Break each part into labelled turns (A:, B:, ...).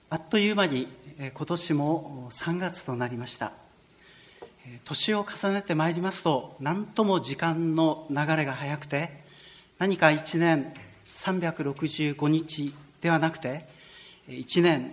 A: あっという間に今年も3月となりました。年を重ねてまいりますと、何とも時間の流れが早くて、何か1年365日ではなくて、1年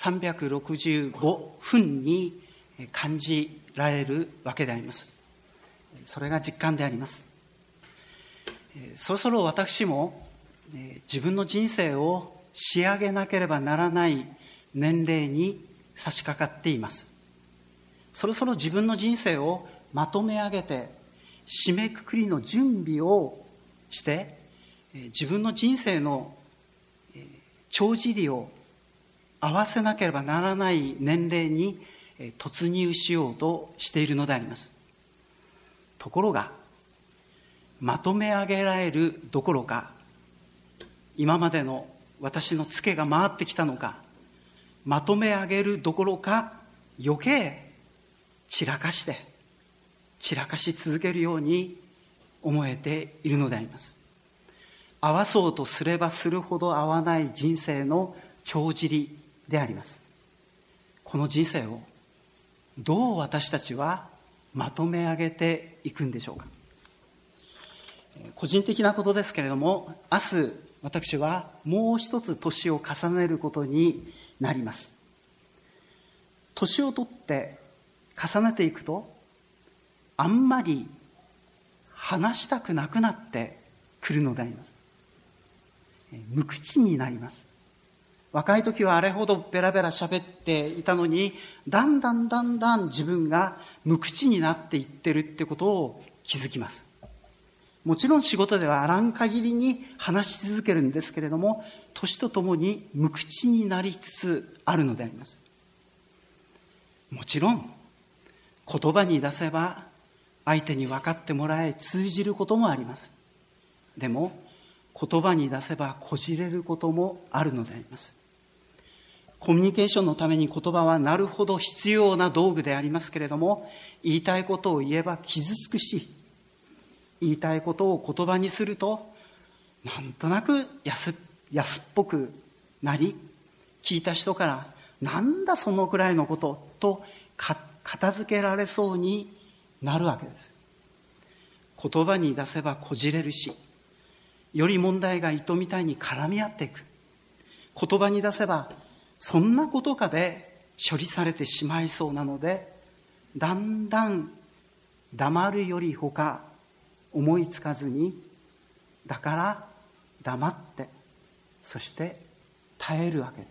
A: 365分に感じられるわけであります。それが実感であります。そろそろ私も自分の人生を仕上げなければならない年齢に差し掛かっています。そろそろ自分の人生をまとめ上げて締めくくりの準備をして自分の人生の帳尻を合わせなければならない年齢に突入しようとしているのであります。ところがまとめ上げられるどころか、今までの私のツケが回ってきたのか、まとめ上げるどころか余計散らかし続けるように思えているのであります。合わそうとすればするほど合わない人生の帳尻であります。この人生をどう私たちはまとめ上げていくんでしょうか。個人的なことですけれども、明日私はもう一つ年を重ねることになります。年を取って重ねていくと、あんまり話したくなくなってくるのであります。無口になります。若い時はあれほどベラベラ喋っていたのに、だんだん自分が無口になっていってるってことを気づきます。もちろん仕事ではあらん限りに話し続けるんですけれども、年とともに無口になりつつあるのであります。もちろん言葉に出せば相手に分かってもらえ通じることもあります。でも言葉に出せばこじれることもあるのであります。コミュニケーションのために言葉はなるほど必要な道具でありますけれども、言いたいことを言えば傷つくし、言いたいことを言葉にするとなんとなく安っぽくなり、聞いた人からなんだそのくらいのことと片付けられそうになるわけです。言葉に出せばこじれるし、より問題が糸みたいに絡み合っていく。言葉に出せばそんなことかで処理されてしまいそうなので、だんだん黙るよりほか思いつかずに、だから黙って、そして耐えるわけです。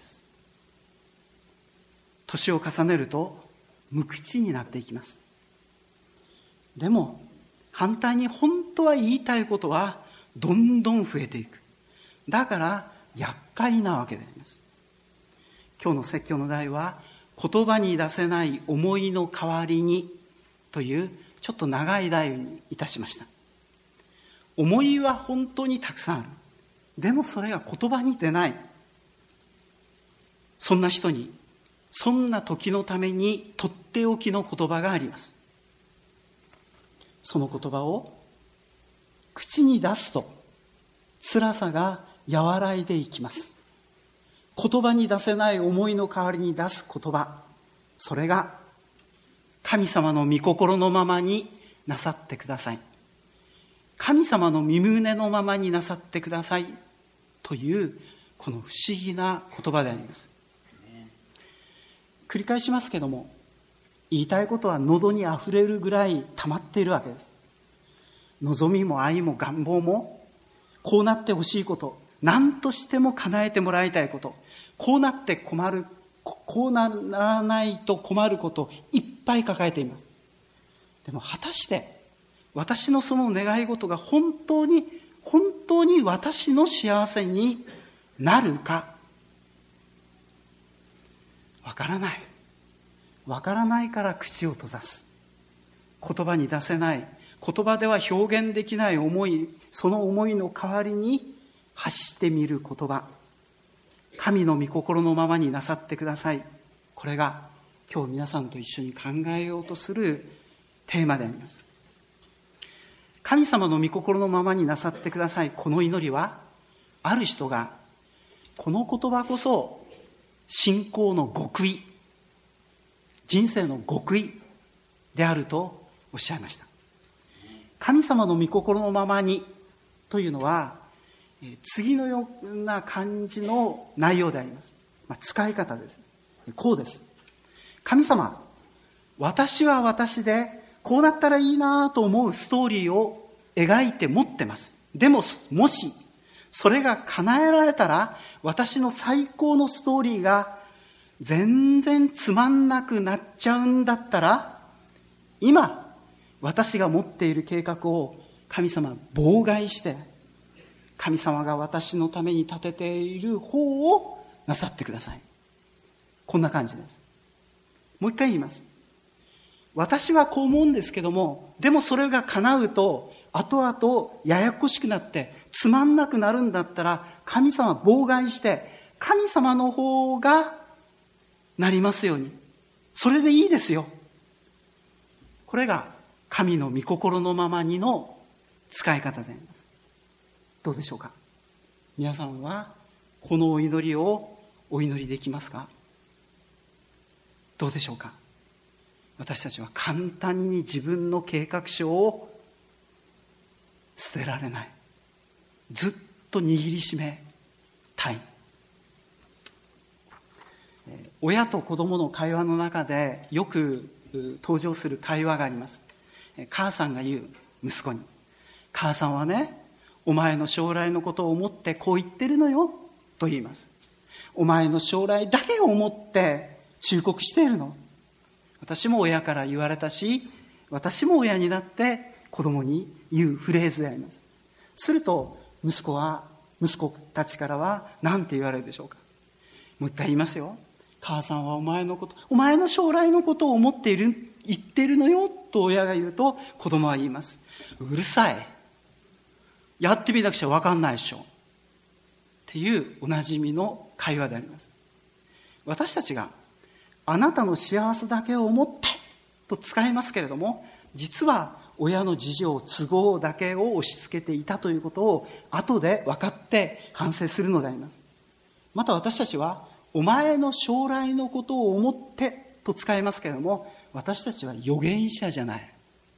A: 年を重ねると無口になっていきます。でも反対に本当は言いたいことはどんどん増えていく。だから厄介なわけであります。今日の説教の題は、言葉に出せない思いの代わりにというちょっと長い題にいたしました。思いは本当にたくさんある。でもそれが言葉に出ない。そんな人に、そんな時のためにとっておきの言葉があります。その言葉を口に出すと辛さが和らいでいきます。言葉に出せない思いの代わりに出す言葉、それが神様の御心のままになさってください。神様の御胸のままになさってくださいというこの不思議な言葉であります。繰り返しますけども、言いたいことは喉にあふれるぐらい溜まっているわけです。望みも愛も願望も、こうなってほしいこと、何としても叶えてもらいたいこと、こうなって困る、こうならないと困ることをいっぱい抱えています。でも果たして私のその願い事が本当に私の幸せになるか、わからないから口を閉ざす。言葉に出せない、言葉では表現できない思い、その思いの代わりに発してみる言葉、神の御心のままになさってください。これが今日皆さんと一緒に考えようとするテーマであります。神様の御心のままになさってください。この祈りは、ある人がこの言葉こそ信仰の極意、人生の極意であるとおっしゃいました。神様の御心のままにというのは、次のような感じの内容であります。使い方です。こうです。神様、私は私でこうなったらいいなと思うストーリーを描いて持ってます。でも、もしそれが叶えられたら、私の最高のストーリーが全然つまんなくなっちゃうんだったら、今私が持っている計画を神様は妨害して、神様が私のために立てている方をなさってください。こんな感じです。もう一回言います。私はこう思うんですけども、でもそれが叶うと後々ややこしくなってつまんなくなるんだったら、神様は妨害して神様の方がなりますように、それでいいですよ。これが神の御心のままにの使い方であります。どうでしょうか。皆さんはこのお祈りをお祈りできますか。どうでしょうか。私たちは簡単に自分の計画書を捨てられない。ずっと握りしめたい。親と子供の会話の中でよく登場する会話があります。母さんが言う息子に、母さんはね、お前の将来のことを思ってこう言ってるのよと言います。お前の将来だけを思って忠告しているの。私も親から言われたし、私も親になって子供に言うフレーズであります。すると息子たちからは何て言われるでしょうか。もう一回言いますよ。母さんはお前の将来のことを思って言ってるのよと親が言うと、子供は言います。うるさい。やってみなくちゃ分かんないでしょ。っていうおなじみの会話であります。私たちがあなたの幸せだけを思ってと使いますけれども、実は親の事情、都合だけを押し付けていたということを後で分かって反省するのであります。また私たちはお前の将来のことを思ってと使いますけれども、私たちは預言者じゃない。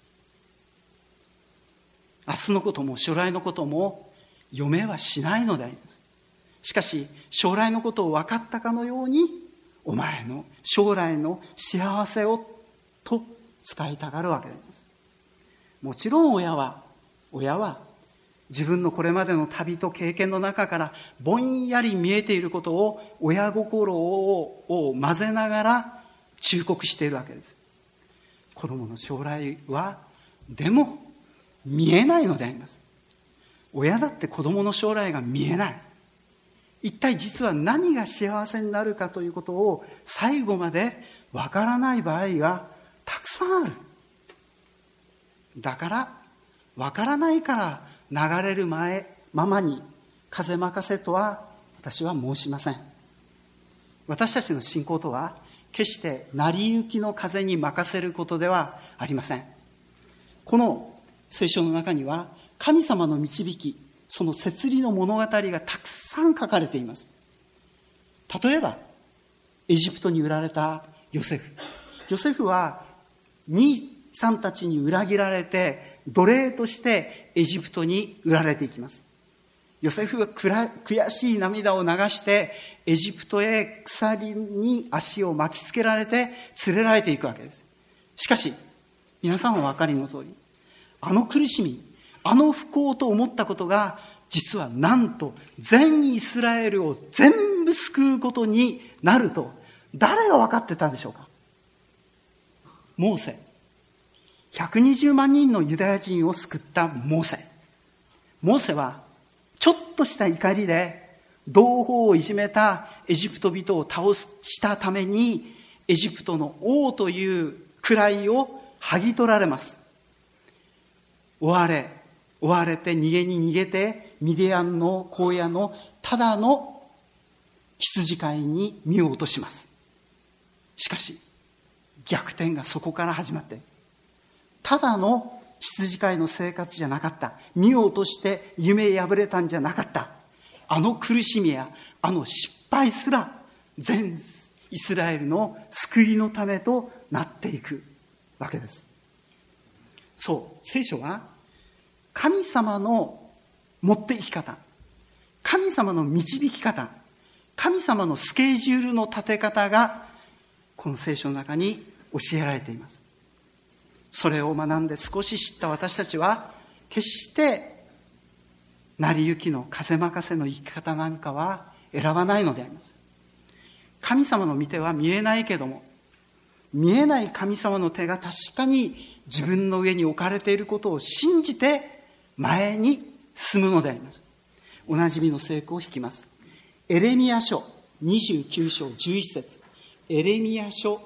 A: 明日のことも将来のことも読めはしないのであります。しかし将来のことを分かったかのように、お前の将来の幸せをと使いたがるわけであります。もちろん親は自分のこれまでの旅と経験の中からぼんやり見えていることを親心を混ぜながら忠告しているわけです。子供の将来はでも見えないのであります。親だって子供の将来が見えない。一体実は何が幸せになるかということを最後までわからない場合がたくさんある。だからわからないから流れるままに風任せとは私は申しません。私たちの信仰とは決して成り行きの風に任せることではありません。この聖書の中には神様の導き、その摂理の物語がたくさん書かれています。例えばエジプトに売られたヨセフ。ヨセフは兄さんたちに裏切られて奴隷としてエジプトに売られていきます。ヨセフは悔しい涙を流してエジプトへ鎖に足を巻きつけられて連れられていくわけです。しかし皆さんはお分かりの通り、あの苦しみ、あの不幸と思ったことが実はなんと全イスラエルを全部救うことになると誰が分かってたんでしょうか。モーセ。120万人のユダヤ人を救ったモーセ。モーセはちょっとした怒りで同胞をいじめたエジプト人を倒したためにエジプトの王という位を剥ぎ取られます。追われて逃げてミディアンの荒野のただの羊飼いに身を落とします。しかし逆転がそこから始まって、ただの羊飼いの生活じゃなかった、身を落として夢破れたんじゃなかった、あの苦しみやあの失敗すら全イスラエルの救いのためとなっていくわけです。そう、聖書は神様の持っていき方、神様の導き方、神様のスケジュールの立て方がこの聖書の中に教えられています。それを学んで少し知った私たちは、決して成り行きの風任せの生き方なんかは選ばないのであります。神様の御手は見えないけども、見えない神様の手が確かに自分の上に置かれていることを信じて前に進むのであります。おなじみの聖句を引きます。エレミヤ書29章11節、エレミヤ書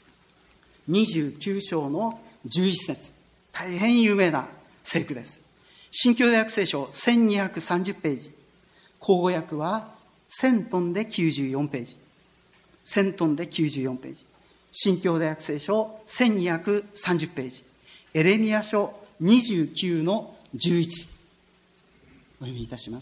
A: 29章の11節、大変有名な聖句です。新共同訳聖書1230ページ、口語訳は1000トンで94ページ、1000トンで94ページ、新共同訳聖書1230ページ、エレミヤ書29の11、お読みいたします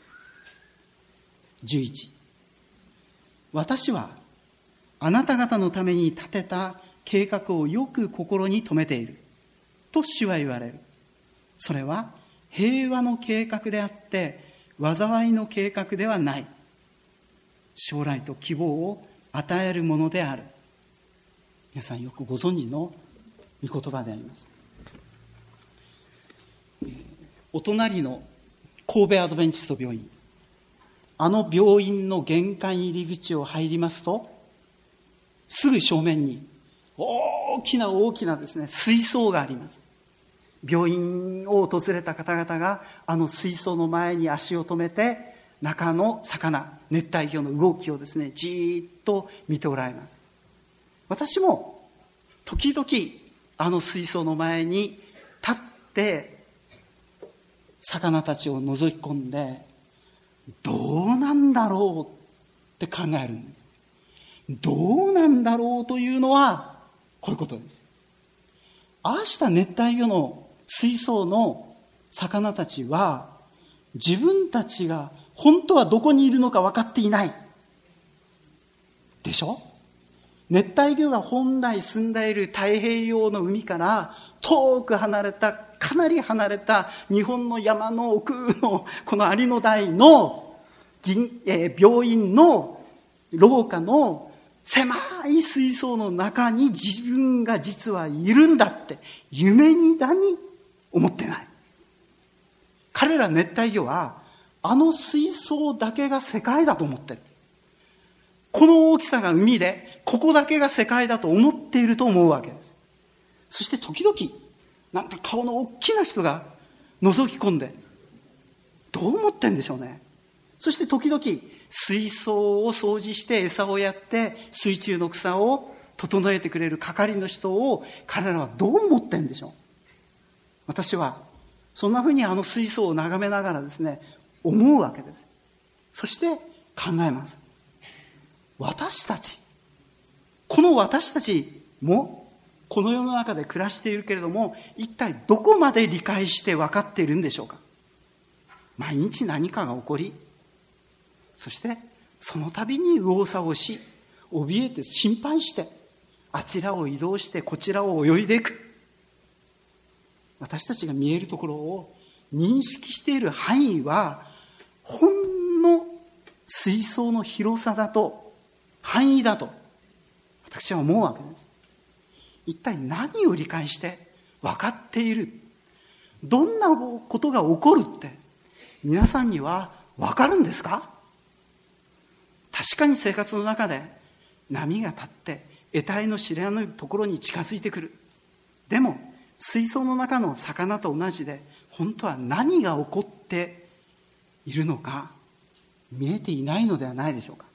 A: 。11、私はあなた方のために立てた計画をよく心に留めていると主は言われる。それは平和の計画であって災いの計画ではない。将来と希望を与えるものである。皆さんよくご存知の御言葉であります。お隣の神戸アドベンチスト病院、あの病院の玄関入り口を入りますと、すぐ正面に大きなですね、水槽があります。病院を訪れた方々があの水槽の前に足を止めて、中の魚、熱帯魚の動きをですね、じーっと見ておられます。私も時々あの水槽の前に立って魚たちを覗き込んで、どうなんだろうって考えるんです。どうなんだろうというのはこういうことです。ああした熱帯魚の水槽の魚たちは、自分たちが本当はどこにいるのか分かっていないでしょ。熱帯魚が本来住んでいる太平洋の海から遠く離れた、かなり離れた日本の山の奥のこの有野台の病院の廊下の狭い水槽の中に自分が実はいるんだって夢にだに思ってない。彼ら熱帯魚はあの水槽だけが世界だと思ってる。この大きさが海でここだけが世界だと思っていると思うわけです。そして時々なんか顔の大きな人が覗き込んで、どう思ってんでしょうね。そして時々水槽を掃除して餌をやって水中の草を整えてくれる係の人を彼らはどう思ってんでしょう。私はそんなふうにあの水槽を眺めながらですね、思うわけです。そして考えます。私たち、この私たちもこの世の中で暮らしているけれども、一体どこまで理解して分かっているんでしょうか。毎日何かが起こり、そしてその度に右往左往し、怯えて心配して、あちらを移動してこちらを泳いでいく。私たちが見えるところを認識している範囲はほんの水槽の広さだと、範囲だと私は思うわけです。一体何を理解して分かっている、どんなことが起こるって皆さんには分かるんですか。確かに生活の中で波が立って得体の知れないところに近づいてくる。でも水槽の中の魚と同じで、本当は何が起こっているのか見えていないのではないでしょうか。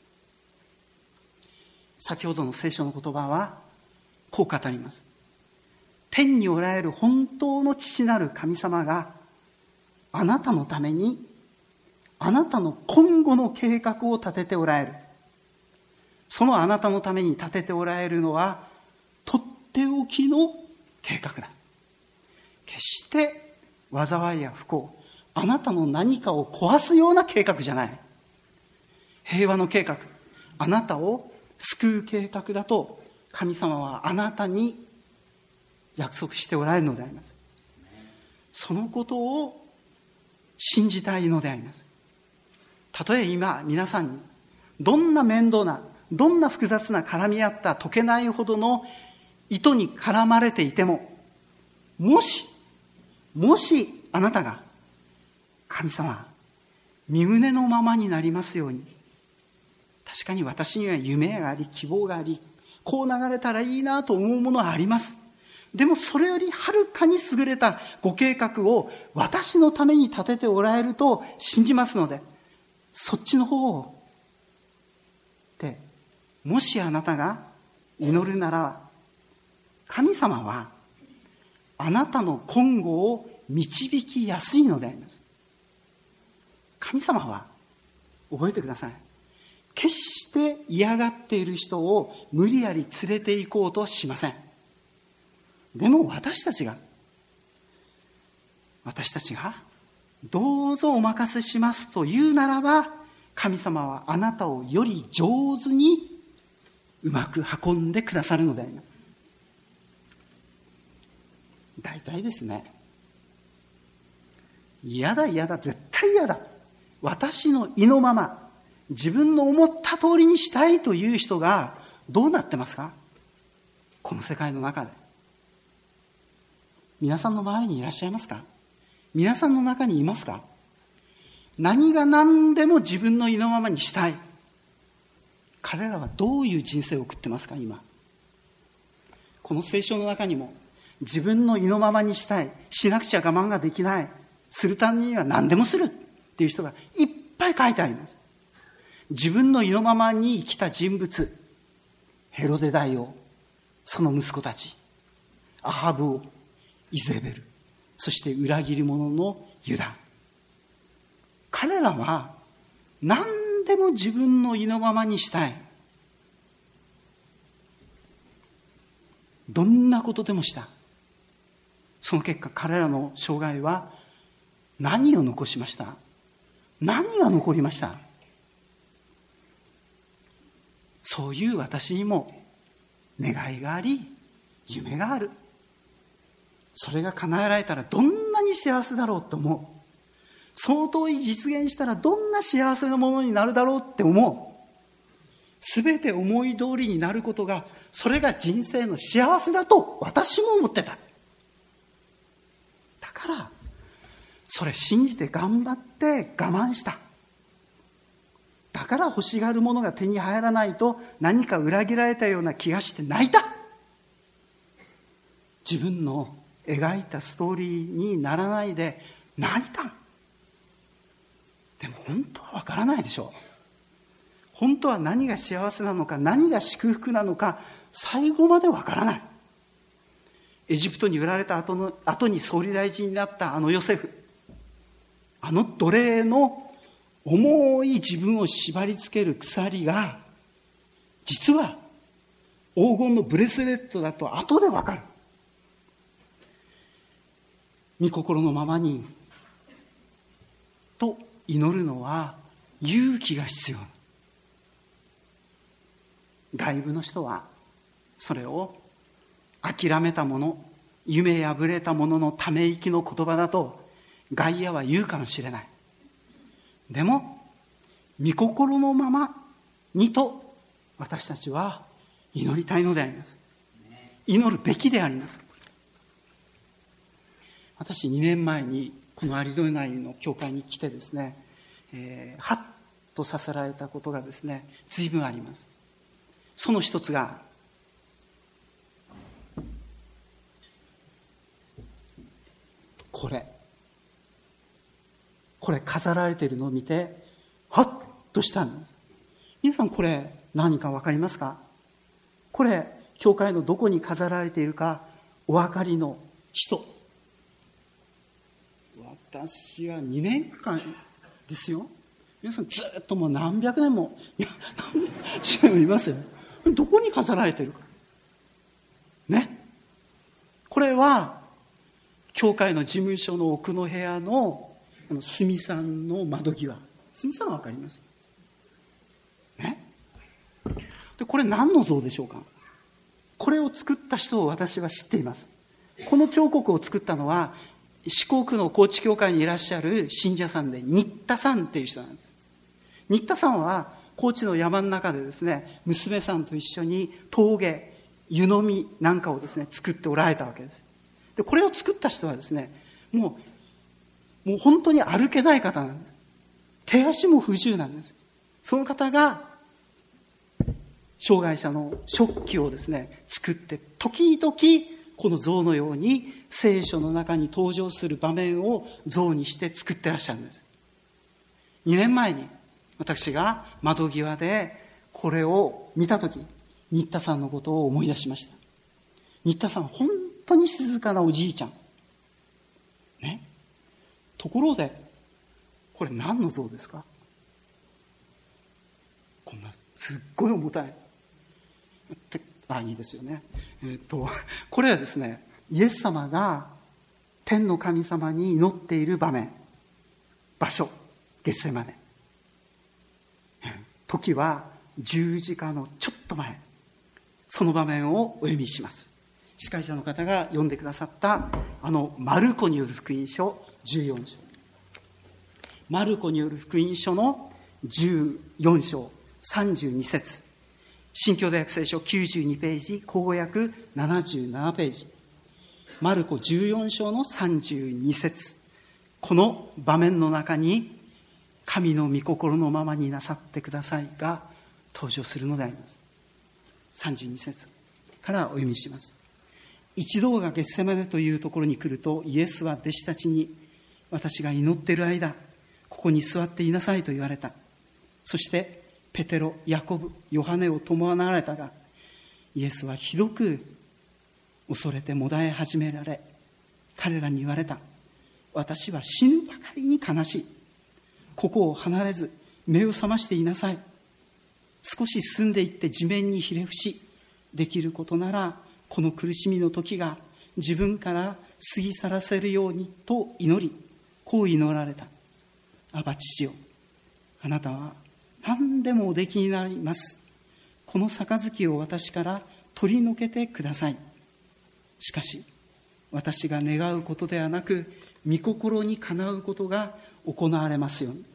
A: 先ほどの聖書の言葉はこう語ります。天におられる本当の父なる神様があなたのためにあなたの今後の計画を立てておられる。そのあなたのために立てておられるのはとっておきの計画だ。決して災いや不幸、あなたの何かを壊すような計画じゃない。平和の計画、 あなたを救う計画だと神様はあなたに約束しておられるのであります。そのことを信じたいのであります。たとえ今皆さんにどんな面倒な、どんな複雑な絡み合った解けないほどの糸に絡まれていても、もしあなたが神様、身旨のままになりますように、確かに私には夢があり希望があり、こう流れたらいいなと思うものはあります。でもそれよりはるかに優れたご計画を私のために立てておられると信じますので、そっちの方をで、もしあなたが祈るなら、神様はあなたの今後を導きやすいのであります。神様は、覚えてください、決して嫌がっている人を無理やり連れて行こうとしません。でも私たちがどうぞお任せしますと言うならば、神様はあなたをより上手にうまく運んでくださるのであります。大体ですね、嫌だ絶対嫌だ、私の意のまま自分の思った通りにしたいという人がどうなってますか？この世界の中で皆さんの周りにいらっしゃいますか？皆さんの中にいますか？何が何でも自分の意のままにしたい。彼らはどういう人生を送ってますか？今この聖書の中にも、自分の意のままにしたい、しなくちゃ我慢ができない、するためには何でもするっていう人がいっぱい書いてあります。自分の意のままに生きた人物、ヘロデ大王、その息子たち、アハブ王、イゼベル、そして裏切り者のユダ。彼らは何でも自分の意のままにしたい。どんなことでもした。その結果、彼らの生涯は何を残しました？何が残りました？そういう私にも願いがあり、夢がある。それが叶えられたらどんなに幸せだろうと思う。その通り実現したらどんな幸せなものになるだろうって思う。すべて思い通りになることが、それが人生の幸せだと私も思ってた。だからそれ信じて頑張って我慢した。だから欲しがるものが手に入らないと何か裏切られたような気がして泣いた。自分の描いたストーリーにならないで泣いた。でも本当はわからないでしょう。本当は何が幸せなのか、何が祝福なのか、最後までわからない。エジプトに売られた後に総理大臣になったあのヨセフ、あの奴隷の重い自分を縛り付ける鎖が、実は黄金のブレスレットだと後でわかる。御心のままにと祈るのは勇気が必要。外部の人はそれを諦めたもの、夢破れたもののため息の言葉だと外野は言うかもしれない。でも御心のままにと私たちは祈りたいのであります。祈るべきであります。私2年前にこのアリゾナの教会に来てですね、ハッとさせられたことがですね、随分あります。その一つが、これ飾られているのを見てハッとしたんです。皆さんこれ何か分かりますか？これ教会のどこに飾られているかお分かりの人。私は2年間ですよ。皆さんずっともう何百年もいますよ。どこに飾られているかね。これは教会の事務所の奥の部屋の隅さんの窓際。隅さんは分かりますね。 で、これ何の像でしょうか。これを作った人を私は知っています。この彫刻を作ったのは、四国の高知教会にいらっしゃる信者さんで、新田さんっていう人なんです。新田さんは、高知の山の中でですね、娘さんと一緒に峠、湯飲みなんかをですね、作っておられたわけです。で、これを作った人はですね、もう本当に歩けない方なんです。手足も不自由なんです。その方が、障害者の食器をですね、作って、時々この像のように聖書の中に登場する場面を像にして作ってらっしゃるんです。2年前に私が窓際でこれを見たとき、新田さんのことを思い出しました。新田さん、本当に静かなおじいちゃん。ね。ところで、これ何の像ですか？こんな、すっごい重たい。いいですよね。これはですね、イエス様が天の神様に祈っている場面、場所、ゲッセマネ。時は十字架のちょっと前、その場面をお読みします。司会者の方が読んでくださったマルコによる福音書14章。マルコによる福音書の14章32節。新共同訳聖書92ページ、口語訳77ページ。マルコ14章の32節。この場面の中に、神の御心のままになさってくださいが登場するのであります。32節からお読みします。一同がゲッセマネというところに来ると、イエスは弟子たちに、私が祈っている間、ここに座っていなさいと言われた。そしてペテロ、ヤコブ、ヨハネを伴われたが、イエスはひどく恐れてもだえ始められ、彼らに言われた。私は死ぬばかりに悲しい。ここを離れず目を覚ましていなさい。少し進んでいって地面にひれ伏し、できることならこの苦しみの時が自分から過ぎ去らせるようにと祈り、こう祈られた。アバ父よ、あなたは何でもおできになります。この杯を私から取り除けてください。しかし私が願うことではなく、御心にかなうことが行われますように。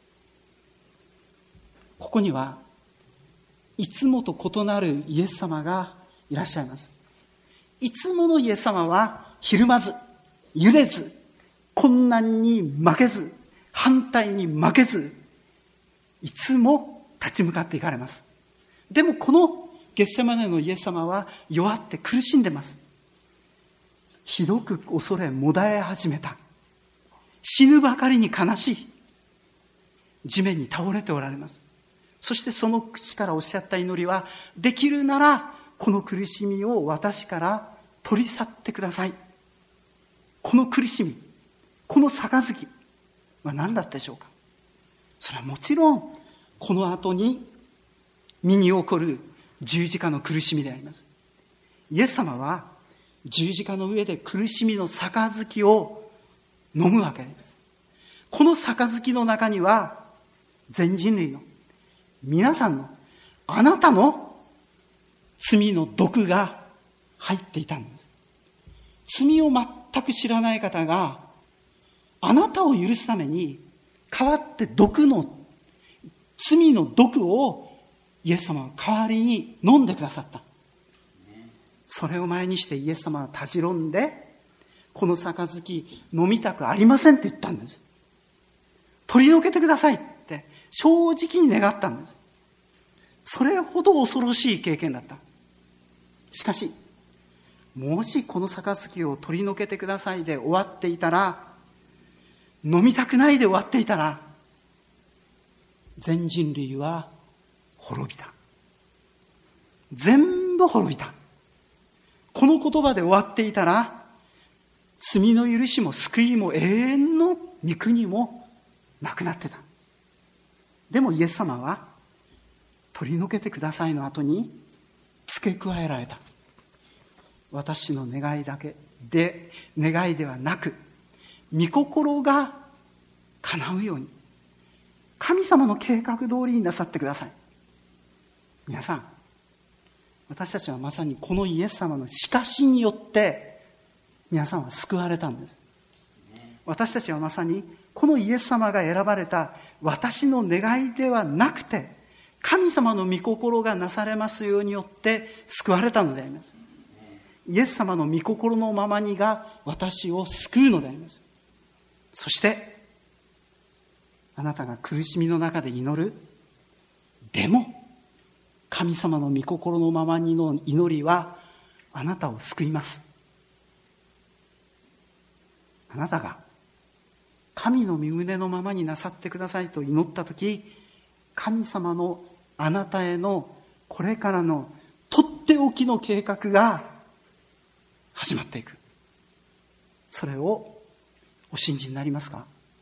A: ここにはいつもと異なるイエス様がいらっしゃいます。いつものイエス様はひるまず、揺れず、困難に負けず、反対に負けず、いつも立ち向かっていかれます。でもこのゲッセマネのイエス様は弱って苦しんでます。ひどく恐れもだえ始めた。死ぬばかりに悲しい。地面に倒れておられます。そしてその口からおっしゃった祈りは、できるならこの苦しみを私から取り去ってください。この苦しみ、この杯は何だったでしょうか。それはもちろんこの後に身に起こる十字架の苦しみであります。イエス様は十字架の上で苦しみの杯を飲むわけです。この杯の中には全人類の皆さんの、あなたの罪の毒が入っていたんです。罪を全く知らない方があなたを許すために代わって罪の毒をイエス様は代わりに飲んでくださった。それを前にしてイエス様はたじろんで、この杯飲みたくありませんって言ったんです。取り除けてくださいって正直に願ったんです。それほど恐ろしい経験だった。しかし、もしこの杯を取り除けてくださいで終わっていたら、飲みたくないで終わっていたら、全人類は滅びた。全部滅びた。この言葉で終わっていたら、罪の許しも救いも永遠の御国もなくなってた。でもイエス様は取り除けてくださいの後に付け加えられた。私の願いだけで、願いではなく、御心が叶うように、神様の計画通りになさってください。皆さん、 私たちはまさにこのイエス様の示しによって皆さんは救われたんです。私たちはまさにこのイエス様が選ばれた私の願いではなくて、神様の御心がなされますようによって救われたのであります。イエス様の御心のままにが私を救うのであります。そしてあなたが苦しみの中で祈る。でも神様の御心のままにの祈りはあなたを救います。あなたが神の御胸のままになさってくださいと祈ったとき、神様のあなたへのこれからのとっておきの計画が始まっていく。それをお信じになりますか？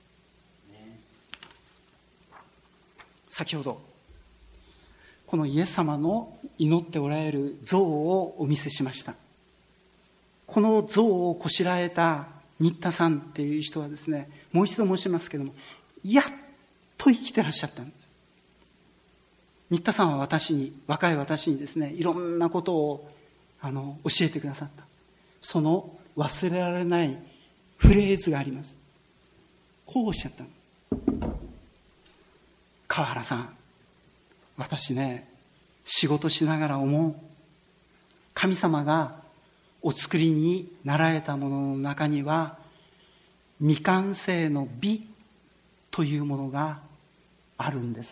A: 先ほどこのイエス様の祈っておられる像をお見せしました。この像をこしらえた新田さんっていう人はですね、もう一度申しますけども、やっと生きてらっしゃったんです。新田さんは若い私にですね、いろんなことを教えてくださった。その忘れられないフレーズがあります。こうおっしゃったの。川原さん、私ね、仕事しながら思う。神様がお作りになられたものの中には、未完成の美というものがあるんです。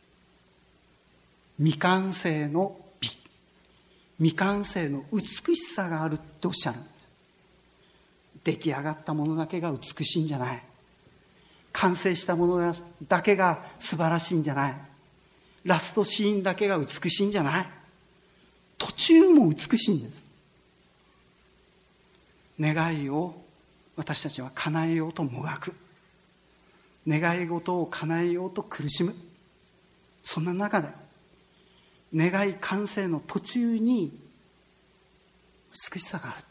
A: 未完成の美、未完成の美しさがあるっておっしゃる。出来上がったものだけが美しいんじゃない。完成したものだけが素晴らしいんじゃない。ラストシーンだけが美しいんじゃない。途中も美しいんです。願いを私たちは叶えようともがく。願い事を叶えようと苦しむ。そんな中で願い完成の途中に美しさがあるって。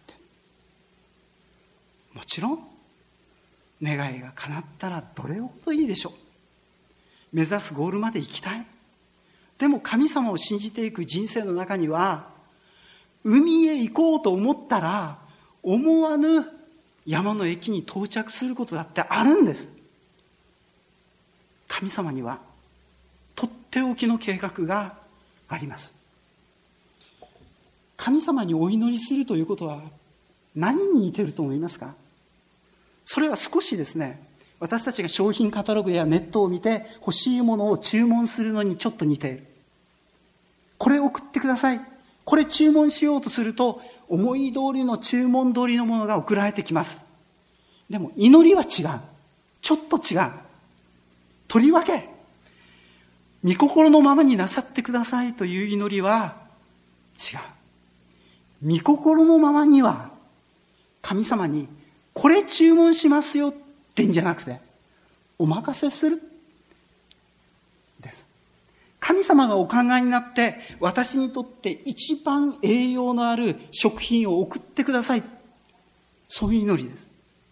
A: もちろん願いが叶ったらどれほどいいでしょう。目指すゴールまで行きたい。でも神様を信じていく人生の中には、海へ行こうと思ったら思わぬ山の駅に到着することだってあるんです。神様にはとっておきの計画があります。神様にお祈りするということは何に似てると思いますか？それは少しですね、私たちが商品カタログやネットを見て欲しいものを注文するのにちょっと似ている。これ送ってください。これ注文しようとすると、思い通りの注文通りのものが送られてきます。でも祈りは違う。ちょっと違う。とりわけ、御心のままになさってくださいという祈りは違う。御心のままには、神様にこれ注文しますよってんじゃなくて、お任せするです。神様がお考えになって私にとって一番栄養のある食品を送ってください。そういう祈りです。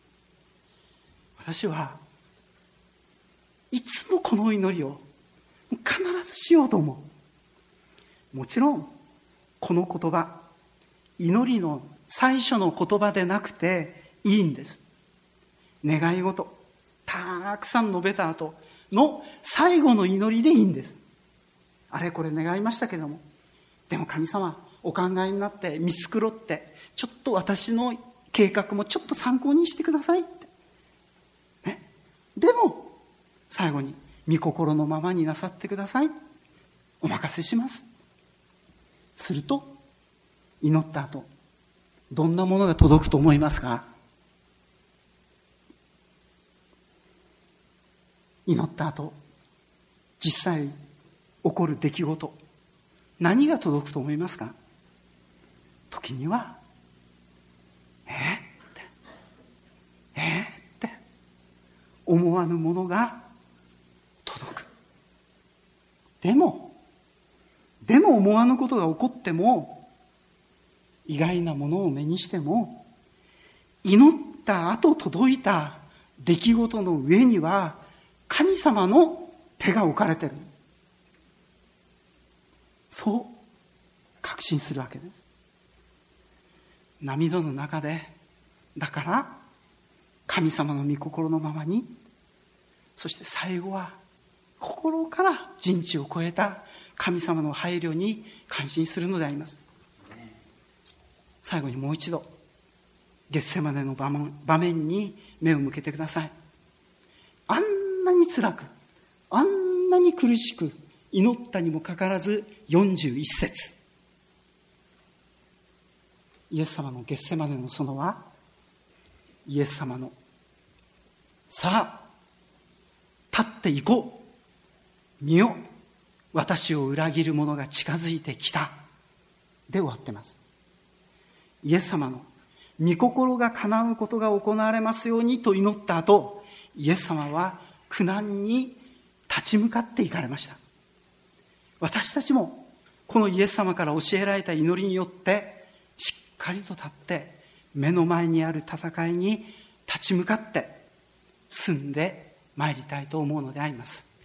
A: 私はいつもこの祈りを必ずしようと思う。もちろんこの言葉、祈りの最初の言葉でなくていいんです。願い事たくさん述べた後の最後の祈りでいいんです。あれこれ願いましたけども、でも神様お考えになって見繕って、ちょっと私の計画もちょっと参考にしてくださいって、ね、でも最後に御心のままになさってください、お任せします。すると祈った後どんなものが届くと思いますか？祈った後実際起こる出来事、何が届くと思いますか？時にはって思わぬものが届く。でも思わぬことが起こっても、意外なものを目にしても、祈った後届いた出来事の上には神様の手が置かれている。そう確信するわけです。涙の中で、だから神様の御心のままに、そして最後は心から人知を超えた神様の配慮に感心するのであります。最後にもう一度ゲッセマネの場面に目を向けてください。あんなに辛く、あんなに苦しく祈ったにもかかわらず、41節、イエス様のゲッセマネの園は、イエス様のさあ立っていこう、見よ、私を裏切る者が近づいてきたで終わってます。イエス様の御心が叶うことが行われますようにと祈った後、イエス様は苦難に立ち向かっていかれました。私たちもこのイエス様から教えられた祈りによってしっかりと立って目の前にある戦いに立ち向かって進んでまいりたいと思うのであります。